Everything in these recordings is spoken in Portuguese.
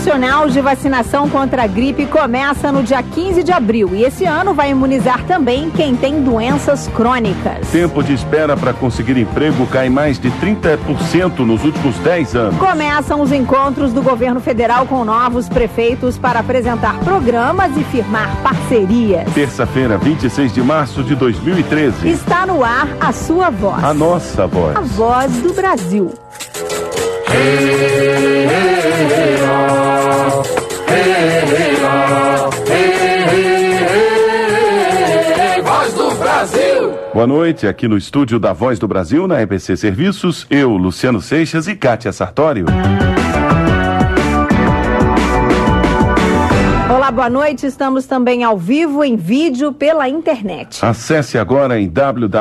Nacional de Vacinação contra a Gripe começa no dia 15 de abril e esse ano vai imunizar também quem tem doenças crônicas. Tempo de espera para conseguir emprego cai mais de 30% nos últimos 10 anos. Começam os encontros do governo federal com novos prefeitos para apresentar programas e firmar parcerias. Terça-feira, 26 de março de 2013. Está no ar a sua voz. A nossa voz. A voz do Brasil. Voz do Brasil. Boa noite, aqui no estúdio da Voz do Brasil, na EBC Serviços, eu, Luciano Seixas e Kátia Sartório. Olá, boa noite. Estamos também ao vivo em vídeo pela internet. Acesse agora em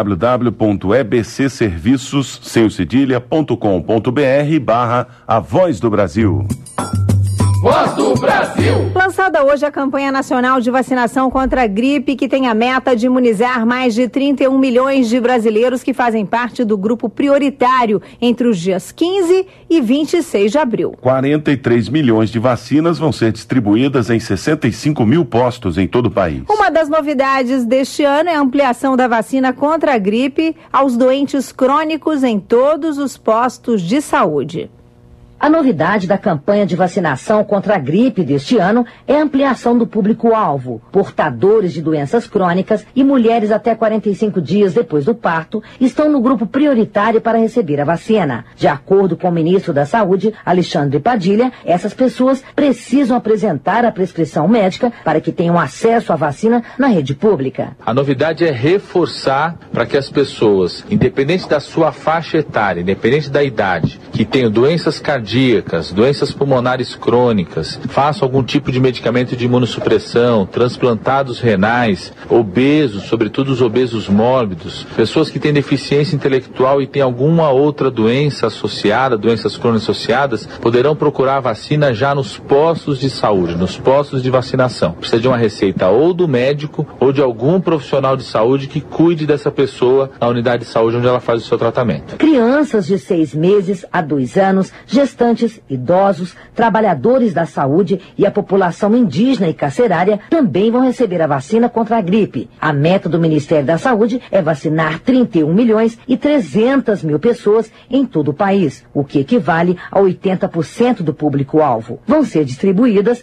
www.ebcserviços.com.br/A Voz do Brasil. Voz do Brasil. Lançada hoje a campanha nacional de vacinação contra a gripe, que tem a meta de imunizar mais de 31 milhões de brasileiros que fazem parte do grupo prioritário entre os dias 15 e 26 de abril. 43 milhões de vacinas vão ser distribuídas em 65 mil postos em todo o país. Uma das novidades deste ano é a ampliação da vacina contra a gripe aos doentes crônicos em todos os postos de saúde. A novidade da campanha de vacinação contra a gripe deste ano é a ampliação do público-alvo. Portadores de doenças crônicas e mulheres até 45 dias depois do parto estão no grupo prioritário para receber a vacina. De acordo com o ministro da Saúde, Alexandre Padilha, essas pessoas precisam apresentar a prescrição médica para que tenham acesso à vacina na rede pública. A novidade é reforçar para que as pessoas, independente da sua faixa etária, independente da idade, que tenham doenças cardíacas, doenças pulmonares crônicas, façam algum tipo de medicamento de imunossupressão, transplantados renais, obesos, sobretudo os obesos mórbidos, pessoas que têm deficiência intelectual e têm alguma outra doença associada, doenças crônicas associadas, poderão procurar a vacina já nos postos de saúde, nos postos de vacinação. Precisa de uma receita ou do médico ou de algum profissional de saúde que cuide dessa pessoa na unidade de saúde onde ela faz o seu tratamento. Crianças de 6 meses a 2 anos, gestantes, idosos, trabalhadores da saúde e a população indígena e carcerária também vão receber a vacina contra a gripe. A meta do Ministério da Saúde é vacinar 31 milhões e 300 mil pessoas em todo o país, o que equivale a 80% do público-alvo. Vão ser distribuídas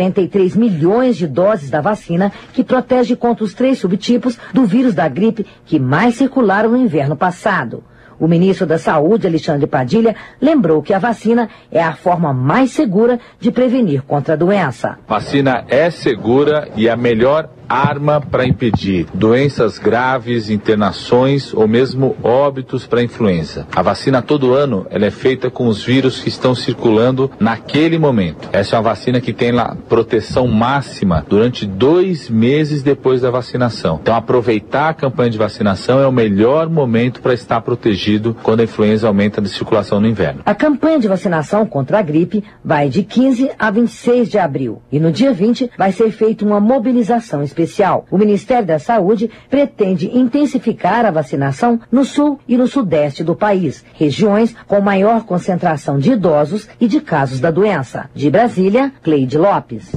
43 milhões de doses da vacina que protege contra os 3 subtipos do vírus da gripe que mais circularam no inverno passado. O ministro da Saúde, Alexandre Padilha, lembrou que a vacina é a forma mais segura de prevenir contra a doença. Vacina é segura e a melhor arma para impedir doenças graves, internações ou mesmo óbitos para influenza. A vacina todo ano ela é feita com os vírus que estão circulando naquele momento. Essa é uma vacina que tem lá proteção máxima durante 2 meses depois da vacinação. Então aproveitar a campanha de vacinação é o melhor momento para estar protegido quando a influenza aumenta de circulação no inverno. A campanha de vacinação contra a gripe vai de 15 a 26 de abril e no dia 20 vai ser feita uma mobilização especial. O Ministério da Saúde pretende intensificar a vacinação no sul e no sudeste do país, regiões com maior concentração de idosos e de casos da doença. De Brasília, Cleide Lopes.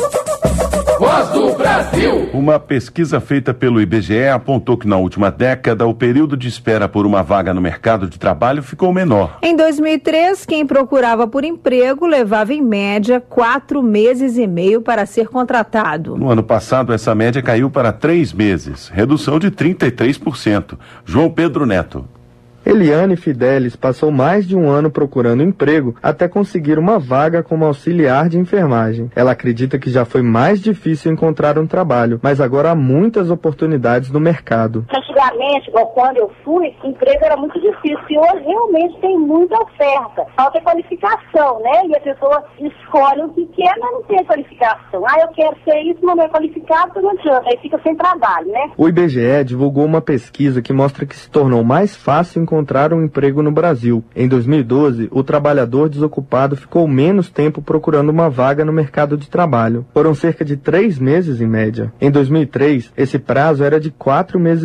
Voz do Brasil. Uma pesquisa feita pelo IBGE apontou que na última década o período de espera por uma vaga no mercado de trabalho ficou menor. Em 2003, quem procurava por emprego levava em média 4 meses e meio para ser contratado. No ano passado, essa média caiu para 3 meses, redução de 33%. João Pedro Neto. Eliane Fidelis passou mais de 1 ano procurando emprego até conseguir uma vaga como auxiliar de enfermagem. Ela acredita que já foi mais difícil encontrar um trabalho, mas agora há muitas oportunidades no mercado. Antigamente, quando eu fui, emprego era muito difícil e hoje realmente tem muita oferta. Falta qualificação, né? E a pessoa escolhe o que quer, mas não tem qualificação. Eu quero ser isso, mas não é qualificado, então não adianta, aí fica sem trabalho, né? O IBGE divulgou uma pesquisa que mostra que se tornou mais fácil encontrar um emprego no Brasil. Em 2012, o trabalhador desocupado ficou menos tempo procurando uma vaga no mercado de trabalho. Foram cerca de 3 meses em média. Em 2003, esse prazo era de 4 meses e meio.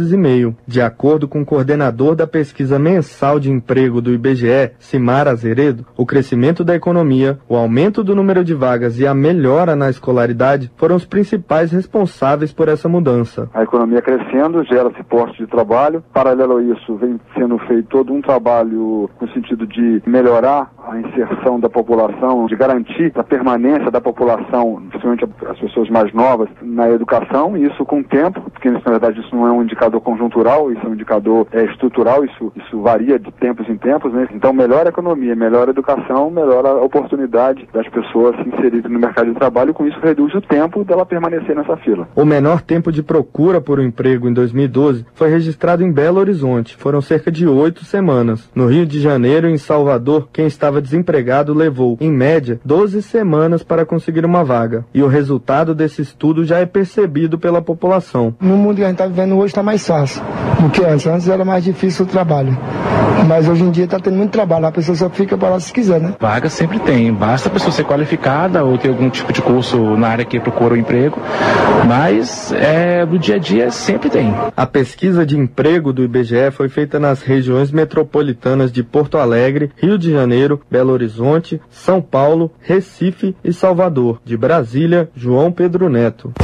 meio. De acordo com o coordenador da pesquisa mensal de emprego do IBGE, Simar Azeredo, o crescimento da economia, o aumento do número de vagas e a melhora na escolaridade foram os principais responsáveis por essa mudança. A economia crescendo, gera-se postos de trabalho. Paralelo a isso, vem sendo feito todo um trabalho com o sentido de melhorar a inserção da população, de garantir a permanência da população, principalmente as pessoas mais novas, na educação, e isso com o tempo, porque na verdade isso não é um indicador conjuntural, isso é um indicador estrutural, isso varia de tempos em tempos, né? Então melhora a economia, melhora a educação, melhora a oportunidade das pessoas se inserirem no mercado de trabalho, e com isso reduz o tempo dela permanecer nessa fila. O menor tempo de procura por um emprego em 2012 foi registrado em Belo Horizonte, foram cerca de 8 semanas. No Rio de Janeiro e em Salvador, quem estava desempregado levou, em média, 12 semanas para conseguir uma vaga. E o resultado desse estudo já é percebido pela população. No mundo que a gente está vivendo hoje está mais fácil do que antes. Antes era mais difícil o trabalho. Mas hoje em dia está tendo muito trabalho. A pessoa só fica para lá se quiser, né? Vaga sempre tem. Basta a pessoa ser qualificada ou ter algum tipo de curso na área que procura o emprego. Mas do dia a dia sempre tem. A pesquisa de emprego do IBGE foi feita nas regiões metropolitanas de Porto Alegre, Rio de Janeiro, Belo Horizonte, São Paulo, Recife e Salvador. De Brasília, João Pedro Neto.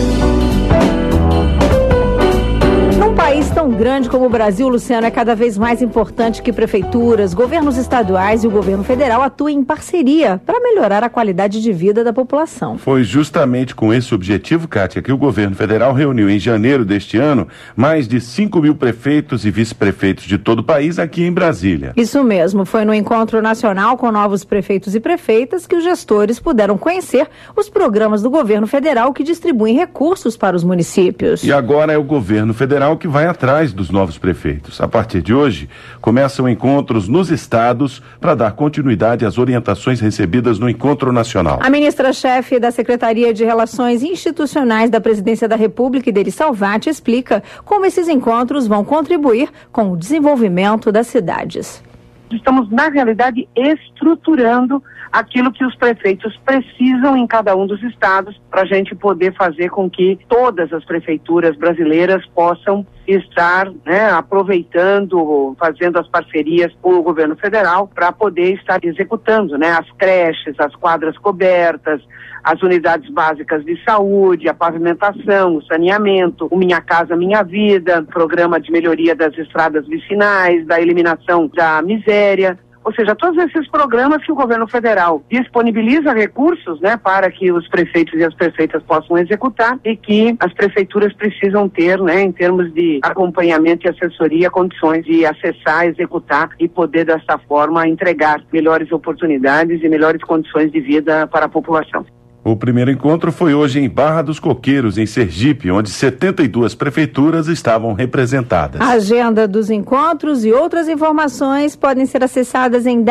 Num país tão grande como o Brasil, Luciano, é cada vez mais importante que prefeituras, governos estaduais e o governo federal atuem em parceria para melhorar a qualidade de vida da população. Foi justamente com esse objetivo, Kátia, que o governo federal reuniu em janeiro deste ano mais de 5.000 prefeitos e vice-prefeitos de todo o país aqui em Brasília. Isso mesmo, foi no encontro nacional com novos prefeitos e prefeitas que os gestores puderam conhecer os programas do governo federal que distribuem recursos para os municípios. E agora é o governo federal que vai atrás dos novos prefeitos. A partir de hoje, começam encontros nos estados para dar continuidade às orientações recebidas no encontro nacional. A ministra-chefe da Secretaria de Relações Institucionais da Presidência da República, Ideri Salvati, explica como esses encontros vão contribuir com o desenvolvimento das cidades. Estamos, na realidade, estruturando aquilo que os prefeitos precisam em cada um dos estados para a gente poder fazer com que todas as prefeituras brasileiras possam estar, aproveitando, fazendo as parcerias com o governo federal para poder estar executando, as creches, as quadras cobertas, as unidades básicas de saúde, a pavimentação, o saneamento, o Minha Casa Minha Vida, programa de melhoria das estradas vicinais, da eliminação da miséria. Ou seja, todos esses programas que o governo federal disponibiliza recursos, para que os prefeitos e as prefeitas possam executar e que as prefeituras precisam ter, em termos de acompanhamento e assessoria, condições de acessar, executar e poder, dessa forma, entregar melhores oportunidades e melhores condições de vida para a população. O primeiro encontro foi hoje em Barra dos Coqueiros, em Sergipe, onde 72 prefeituras estavam representadas. A agenda dos encontros e outras informações podem ser acessadas em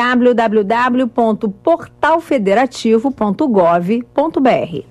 www.portalfederativo.gov.br.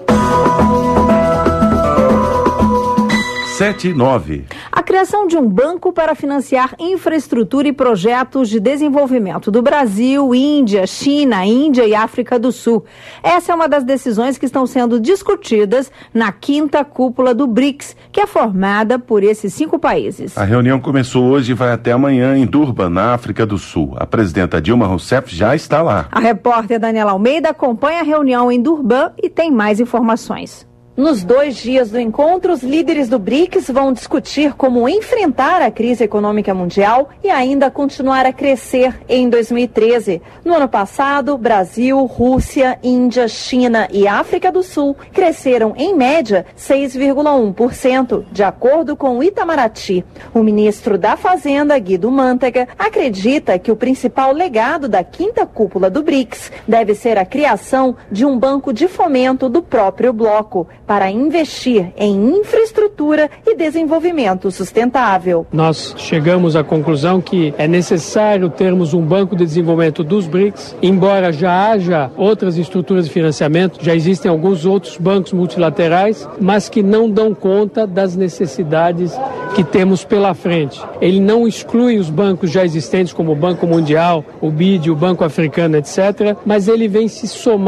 7:09. A criação de um banco para financiar infraestrutura e projetos de desenvolvimento do Brasil, Índia, China, Índia e África do Sul. Essa é uma das decisões que estão sendo discutidas na 5ª cúpula do BRICS, que é formada por esses 5 países. A reunião começou hoje e vai até amanhã em Durban, na África do Sul. A presidenta Dilma Rousseff já está lá. A repórter Daniela Almeida acompanha a reunião em Durban e tem mais informações. Nos 2 dias do encontro, os líderes do BRICS vão discutir como enfrentar a crise econômica mundial e ainda continuar a crescer em 2013. No ano passado, Brasil, Rússia, Índia, China e África do Sul cresceram, em média, 6,1%, de acordo com o Itamaraty. O ministro da Fazenda, Guido Mantega, acredita que o principal legado da 5ª cúpula do BRICS deve ser a criação de um banco de fomento do próprio bloco, para investir em infraestrutura e desenvolvimento sustentável. Nós chegamos à conclusão que é necessário termos um banco de desenvolvimento dos BRICS, embora já haja outras estruturas de financiamento, já existem alguns outros bancos multilaterais, mas que não dão conta das necessidades que temos pela frente. Ele não exclui os bancos já existentes, como o Banco Mundial, o BID, o Banco Africano, etc., mas ele vem se somar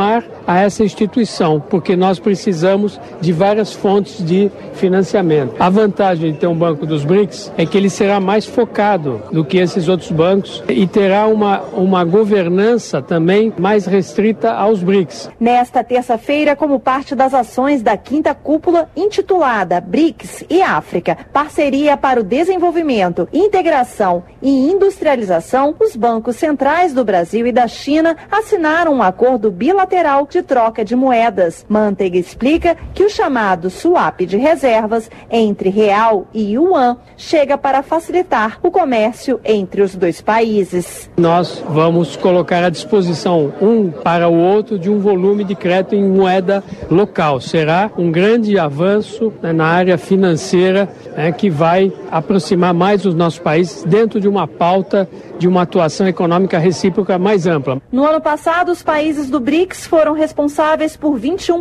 a essa instituição, porque nós precisamos de várias fontes de financiamento. A vantagem de ter um banco dos BRICS é que ele será mais focado do que esses outros bancos e terá uma governança também mais restrita aos BRICS. Nesta terça-feira, como parte das ações da 5ª cúpula intitulada BRICS e África, Parceria para o Desenvolvimento, Integração e Industrialização, os bancos centrais do Brasil e da China assinaram um acordo bilateral de troca de moedas. Manteiga explica que o chamado swap de reservas entre real e yuan chega para facilitar o comércio entre os dois países. Nós vamos colocar à disposição um para o outro de um volume de crédito em moeda local. Será um grande avanço na área financeira que vai aproximar mais os nossos países dentro de uma pauta de uma atuação econômica recíproca mais ampla. No ano passado, os países do BRICS foram responsáveis por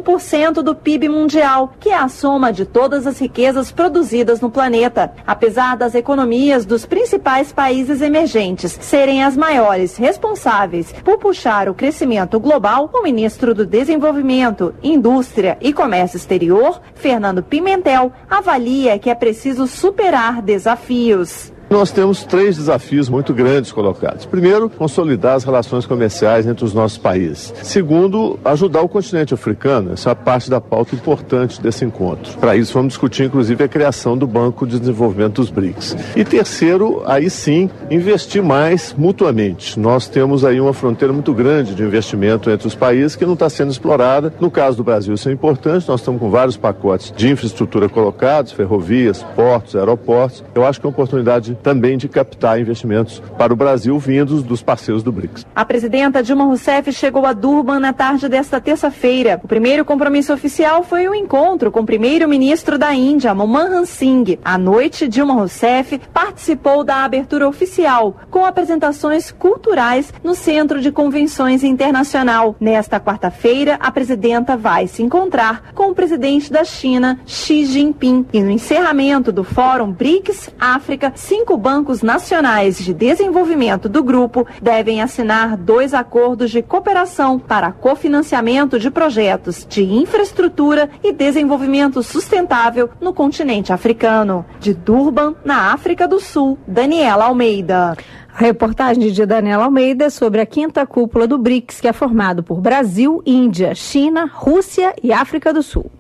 21% do PIB mundial, que é a soma de todas as riquezas produzidas no planeta. Apesar das economias dos principais países emergentes serem as maiores responsáveis por puxar o crescimento global, o ministro do Desenvolvimento, Indústria e Comércio Exterior, Fernando Pimentel, avalia que é preciso superar desafios. Nós temos 3 desafios muito grandes colocados. Primeiro, consolidar as relações comerciais entre os nossos países. Segundo, ajudar o continente africano. Essa é a parte da pauta importante desse encontro. Para isso, vamos discutir, inclusive, a criação do Banco de Desenvolvimento dos BRICS. E terceiro, aí sim, investir mais mutuamente. Nós temos aí uma fronteira muito grande de investimento entre os países que não está sendo explorada. No caso do Brasil, isso é importante. Nós estamos com vários pacotes de infraestrutura colocados, ferrovias, portos, aeroportos. Eu acho que é uma oportunidade também de captar investimentos para o Brasil vindos dos parceiros do BRICS. A presidenta Dilma Rousseff chegou a Durban na tarde desta terça-feira. O primeiro compromisso oficial foi o encontro com o primeiro-ministro da Índia, Manmohan Singh. À noite, Dilma Rousseff participou da abertura oficial, com apresentações culturais no Centro de Convenções Internacional. Nesta quarta-feira, a presidenta vai se encontrar com o presidente da China, Xi Jinping. E no encerramento do Fórum BRICS-África, 5 bancos nacionais de desenvolvimento do grupo devem assinar 2 acordos de cooperação para cofinanciamento de projetos de infraestrutura e desenvolvimento sustentável no continente africano. De Durban, na África do Sul, Daniela Almeida. A reportagem de Daniela Almeida sobre a 5ª cúpula do BRICS, que é formado por Brasil, Índia, China, Rússia e África do Sul.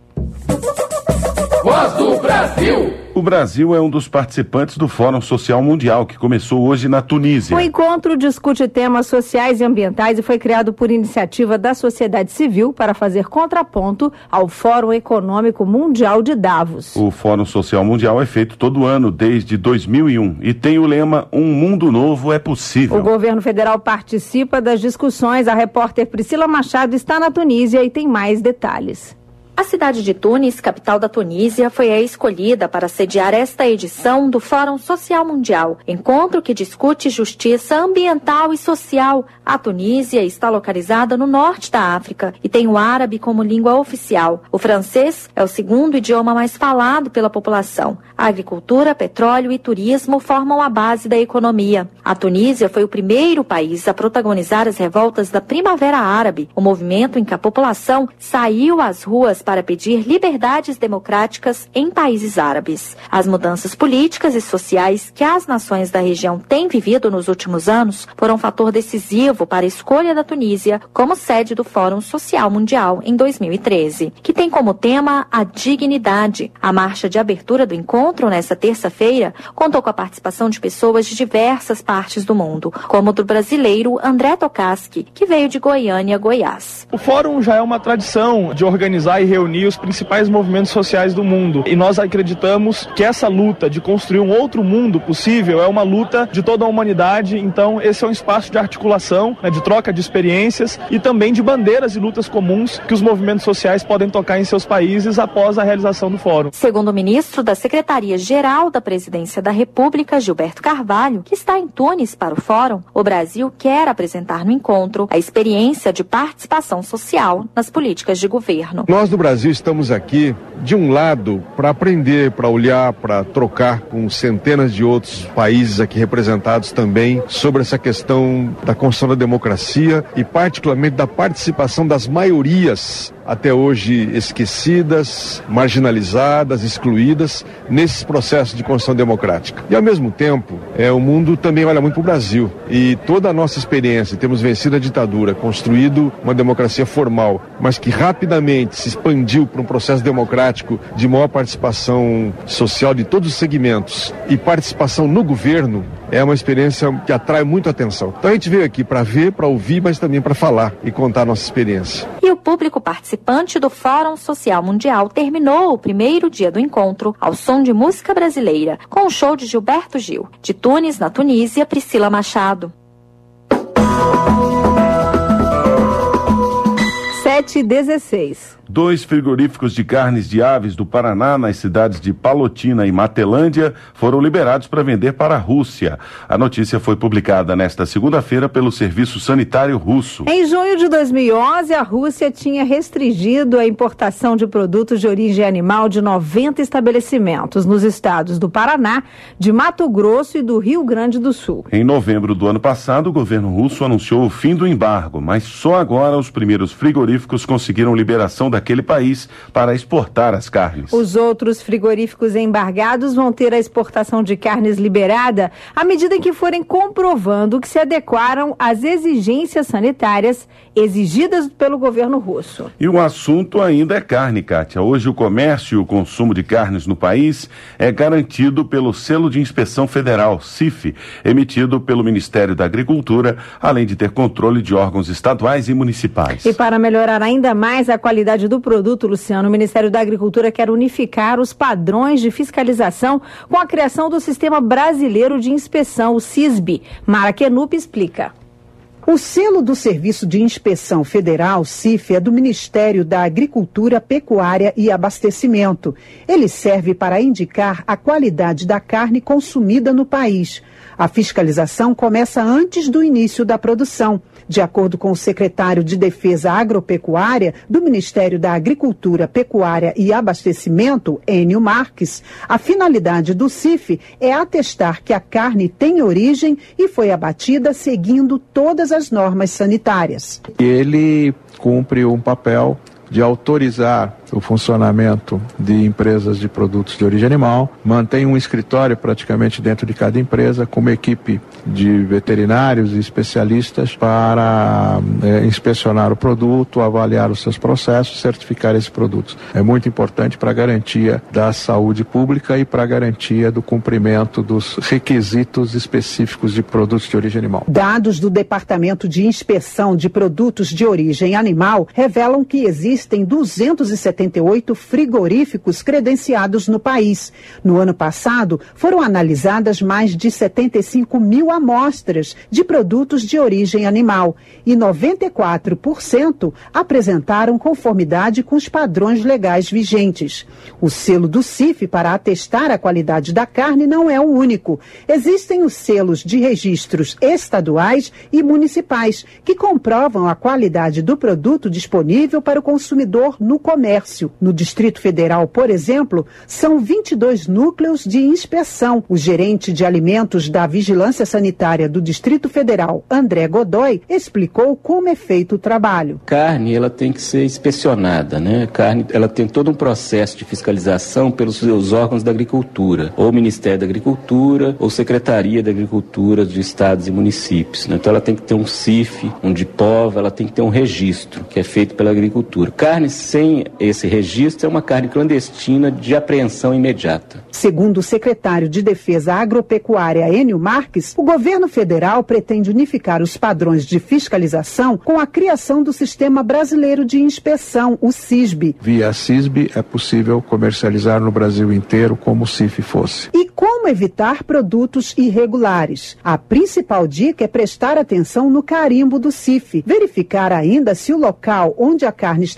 Voz do Brasil. O Brasil é um dos participantes do Fórum Social Mundial, que começou hoje na Tunísia. O encontro discute temas sociais e ambientais e foi criado por iniciativa da sociedade civil para fazer contraponto ao Fórum Econômico Mundial de Davos. O Fórum Social Mundial é feito todo ano, desde 2001, e tem o lema "Um mundo novo é possível". O governo federal participa das discussões. A repórter Priscila Machado está na Tunísia e tem mais detalhes. A cidade de Tunis, capital da Tunísia, foi a escolhida para sediar esta edição do Fórum Social Mundial, encontro que discute justiça ambiental e social. A Tunísia está localizada no norte da África e tem o árabe como língua oficial. O francês é o segundo idioma mais falado pela população. A agricultura, petróleo e turismo formam a base da economia. A Tunísia foi o primeiro país a protagonizar as revoltas da Primavera Árabe, o movimento em que a população saiu às ruas para pedir liberdades democráticas em países árabes. As mudanças políticas e sociais que as nações da região têm vivido nos últimos anos foram um fator decisivo para a escolha da Tunísia como sede do Fórum Social Mundial em 2013, que tem como tema a dignidade. A marcha de abertura do encontro, nesta terça-feira, contou com a participação de pessoas de diversas partes do mundo, como o do brasileiro André Tokaski, que veio de Goiânia, Goiás. O Fórum já é uma tradição de organizar e reunir os principais movimentos sociais do mundo. E nós acreditamos que essa luta de construir um outro mundo possível é uma luta de toda a humanidade. Então, esse é um espaço de articulação, de troca de experiências e também de bandeiras e lutas comuns que os movimentos sociais podem tocar em seus países após a realização do Fórum. Segundo o ministro da Secretaria-Geral da Presidência da República, Gilberto Carvalho, que está em Tunis para o Fórum, o Brasil quer apresentar no encontro a experiência de participação social nas políticas de governo. Nós do Brasil estamos aqui, de um lado, para aprender, para olhar, para trocar com centenas de outros países aqui representados também sobre essa questão da construção da democracia e particularmente da participação das maiorias até hoje esquecidas, marginalizadas, excluídas nesses processos de construção democrática. E ao mesmo tempo, o mundo também olha muito para o Brasil e toda a nossa experiência, temos vencido a ditadura, construído uma democracia formal, mas que rapidamente se expandiu para um processo democrático de maior participação social de todos os segmentos e participação no governo, é uma experiência que atrai muito atenção. Então a gente veio aqui para ver, para ouvir, mas também para falar e contar a nossa experiência. E o público participante do Fórum Social Mundial terminou o primeiro dia do encontro ao som de música brasileira, com o show de Gilberto Gil. De Tunis, na Tunísia, Priscila Machado. 7h16. 2 frigoríficos de carnes de aves do Paraná, nas cidades de Palotina e Matelândia, foram liberados para vender para a Rússia. A notícia foi publicada nesta segunda-feira pelo Serviço Sanitário Russo. Em junho de 2011, a Rússia tinha restringido a importação de produtos de origem animal de 90 estabelecimentos nos estados do Paraná, de Mato Grosso e do Rio Grande do Sul. Em novembro do ano passado, o governo russo anunciou o fim do embargo, mas só agora os primeiros frigoríficos conseguiram liberação daquele país para exportar as carnes. Os outros frigoríficos embargados vão ter a exportação de carnes liberada à medida que forem comprovando que se adequaram às exigências sanitárias exigidas pelo governo russo. E o assunto ainda é carne, Kátia. Hoje o comércio e o consumo de carnes no país é garantido pelo Selo de Inspeção Federal, CIF, emitido pelo Ministério da Agricultura, além de ter controle de órgãos estaduais e municipais. E para melhorar ainda mais a qualidade do produto, Luciano, o Ministério da Agricultura quer unificar os padrões de fiscalização com a criação do Sistema Brasileiro de Inspeção, o SISB. Mara Kenup explica. O selo do Serviço de Inspeção Federal, CIF, é do Ministério da Agricultura, Pecuária e Abastecimento. Ele serve para indicar a qualidade da carne consumida no país. A fiscalização começa antes do início da produção. De acordo com o secretário de Defesa Agropecuária do Ministério da Agricultura, Pecuária e Abastecimento, Enio Marques, a finalidade do CIF é atestar que a carne tem origem e foi abatida seguindo todas as normas sanitárias. Ele cumpre um papel de autorizar o funcionamento de empresas de produtos de origem animal, mantém um escritório praticamente dentro de cada empresa, com uma equipe de veterinários e especialistas para inspecionar o produto, avaliar os seus processos, certificar esses produtos. É muito importante para a garantia da saúde pública e para a garantia do cumprimento dos requisitos específicos de produtos de origem animal. Dados do Departamento de Inspeção de Produtos de Origem Animal revelam que existem 278 frigoríficos credenciados no país. No ano passado, foram analisadas mais de 75 mil amostras de produtos de origem animal e 94% apresentaram conformidade com os padrões legais vigentes. O selo do CIF para atestar a qualidade da carne não é o único. Existem os selos de registros estaduais e municipais que comprovam a qualidade do produto disponível para o consumidor no comércio. No Distrito Federal, por exemplo, são 22 núcleos de inspeção. O gerente de alimentos da Vigilância Sanitária do Distrito Federal, André Godoy, explicou como é feito o trabalho. Carne, ela tem que ser inspecionada, né? Carne, ela tem todo um processo de fiscalização pelos seus órgãos da agricultura, ou Ministério da Agricultura, ou Secretaria da Agricultura de estados e municípios, né? Então ela tem que ter um CIF, um DIPOV, ela tem que ter um registro, que é feito pela agricultura. Carne sem esse registro é uma carne clandestina de apreensão imediata. Segundo o secretário de Defesa Agropecuária, Enio Marques, o governo federal pretende unificar os padrões de fiscalização com a criação do Sistema Brasileiro de Inspeção, o SISB. Via SISB é possível comercializar no Brasil inteiro como se CIF fosse. E como evitar produtos irregulares? A principal dica é prestar atenção no carimbo do CIF, verificar ainda se o local onde a carne está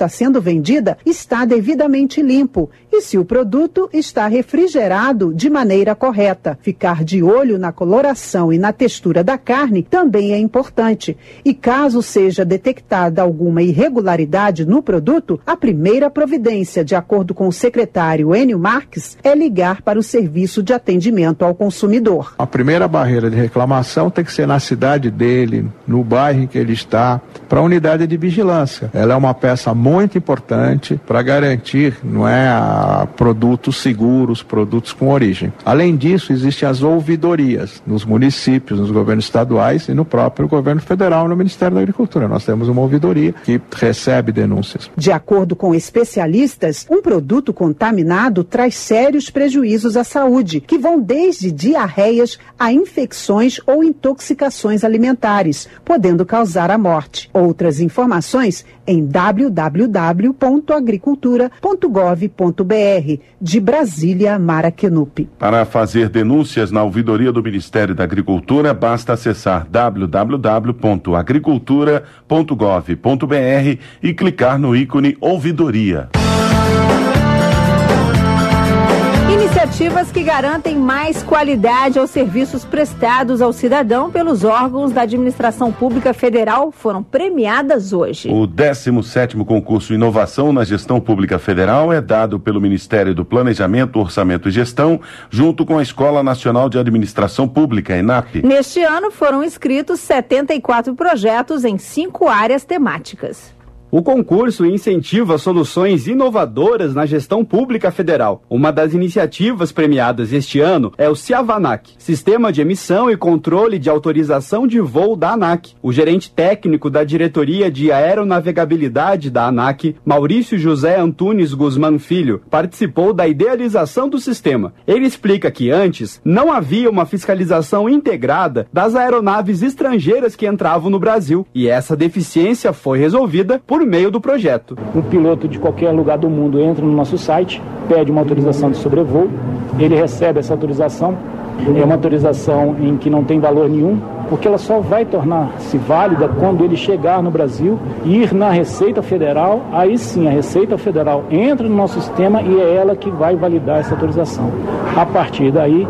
está sendo vendida está devidamente limpo e se o produto está refrigerado de maneira correta. Ficar de olho na coloração e na textura da carne também é importante. E caso seja detectada alguma irregularidade no produto, a primeira providência, de acordo com o secretário Enio Marques, é ligar para o Serviço de Atendimento ao Consumidor. A primeira barreira de reclamação tem que ser na cidade dele, no bairro em que ele está, para a unidade de vigilância. Ela é uma peça muito importante para garantir, produtos seguros, produtos com origem. Além disso, existem as ouvidorias nos municípios, nos governos estaduais e no próprio governo federal, no Ministério da Agricultura. Nós temos uma ouvidoria que recebe denúncias. De acordo com especialistas, um produto contaminado traz sérios prejuízos à saúde, que vão desde diarreias a infecções ou intoxicações alimentares, podendo causar a morte. Outras informações em www.agricultura.gov.br. De Brasília, Mara Kenup. Para fazer denúncias na ouvidoria do Ministério da Agricultura, basta acessar www.agricultura.gov.br e clicar no ícone Ouvidoria. Iniciativas que garantem mais qualidade aos serviços prestados ao cidadão pelos órgãos da administração pública federal foram premiadas hoje. O 17º concurso Inovação na Gestão Pública Federal é dado pelo Ministério do Planejamento, Orçamento e Gestão, junto com a Escola Nacional de Administração Pública, ENAP. Neste ano foram inscritos 74 projetos em 5 áreas temáticas. O concurso incentiva soluções inovadoras na gestão pública federal. Uma das iniciativas premiadas este ano é o CIAVANAC, Sistema de Emissão e Controle de Autorização de Voo da ANAC. O gerente técnico da Diretoria de Aeronavegabilidade da ANAC, Maurício José Antunes Guzmán Filho, participou da idealização do sistema. Ele explica que antes não havia uma fiscalização integrada das aeronaves estrangeiras que entravam no Brasil, e essa deficiência foi resolvida por meio do projeto. Um piloto de qualquer lugar do mundo entra no nosso site, pede uma autorização de sobrevoo, ele recebe essa autorização, é uma autorização em que não tem valor nenhum, porque ela só vai tornar-se válida quando ele chegar no Brasil, ir na Receita Federal, aí sim a Receita Federal entra no nosso sistema e é ela que vai validar essa autorização. A partir daí,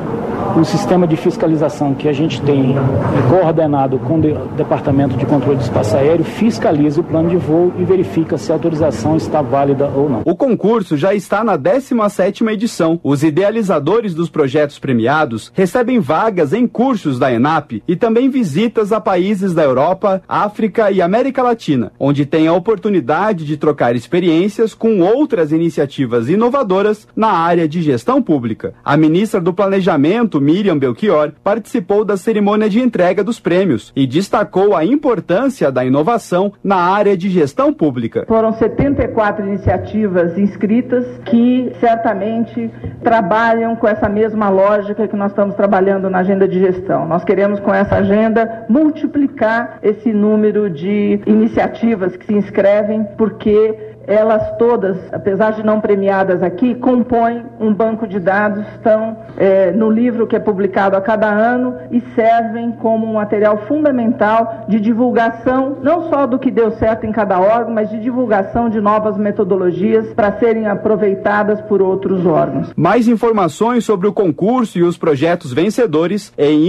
o sistema de fiscalização que a gente tem coordenado com o Departamento de Controle de Espaço Aéreo fiscaliza o plano de voo e verifica se a autorização está válida ou não. O concurso já está na 17ª edição. Os idealizadores dos projetos premiados recebem vagas em cursos da ENAP e também visitas a países da Europa, África e América Latina, onde tem a oportunidade de trocar experiências com outras iniciativas inovadoras na área de gestão pública. A ministra do Planejamento, Miriam Belchior, participou da cerimônia de entrega dos prêmios e destacou a importância da inovação na área de gestão pública. Foram 74 iniciativas inscritas que certamente trabalham com essa mesma lógica que nós estamos trabalhando na agenda de gestão. Nós queremos, com essa agenda, multiplicar esse número de iniciativas que se inscrevem, porque elas todas, apesar de não premiadas aqui, compõem um banco de dados, estão no livro que é publicado a cada ano e servem como um material fundamental de divulgação, não só do que deu certo em cada órgão, mas de divulgação de novas metodologias para serem aproveitadas por outros órgãos. Mais informações sobre o concurso e os projetos vencedores em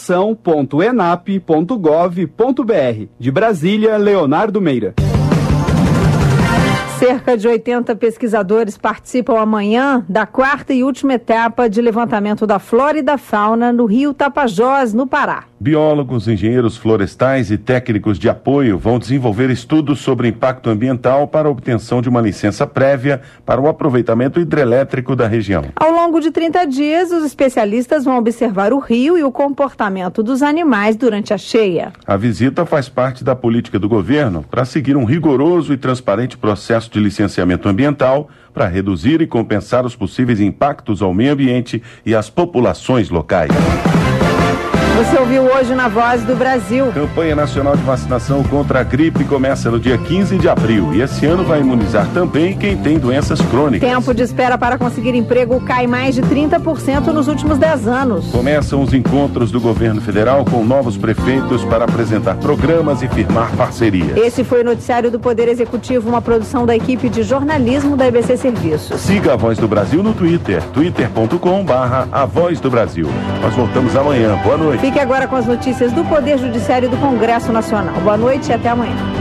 inovação.enap.gov.br. De Brasília, Leonardo Meira. Cerca de 80 pesquisadores participam amanhã da 4ª e última etapa de levantamento da flora e da fauna no rio Tapajós, no Pará. Biólogos, engenheiros florestais e técnicos de apoio vão desenvolver estudos sobre impacto ambiental para a obtenção de uma licença prévia para o aproveitamento hidrelétrico da região. Ao longo de 30 dias, os especialistas vão observar o rio e o comportamento dos animais durante a cheia. A visita faz parte da política do governo para seguir um rigoroso e transparente processo de licenciamento ambiental para reduzir e compensar os possíveis impactos ao meio ambiente e às populações locais. Você ouviu hoje na Voz do Brasil. Campanha Nacional de Vacinação contra a gripe começa no dia 15 de abril. E esse ano vai imunizar também quem tem doenças crônicas. Tempo de espera para conseguir emprego cai mais de 30% nos últimos 10 anos. Começam os encontros do governo federal com novos prefeitos para apresentar programas e firmar parcerias. Esse foi o Noticiário do Poder Executivo, uma produção da equipe de jornalismo da EBC Serviços. Siga a Voz do Brasil no Twitter, twitter.com/A Voz do Brasil. Nós voltamos amanhã. Boa noite. Fique agora com as notícias do Poder Judiciário e do Congresso Nacional. Boa noite e até amanhã.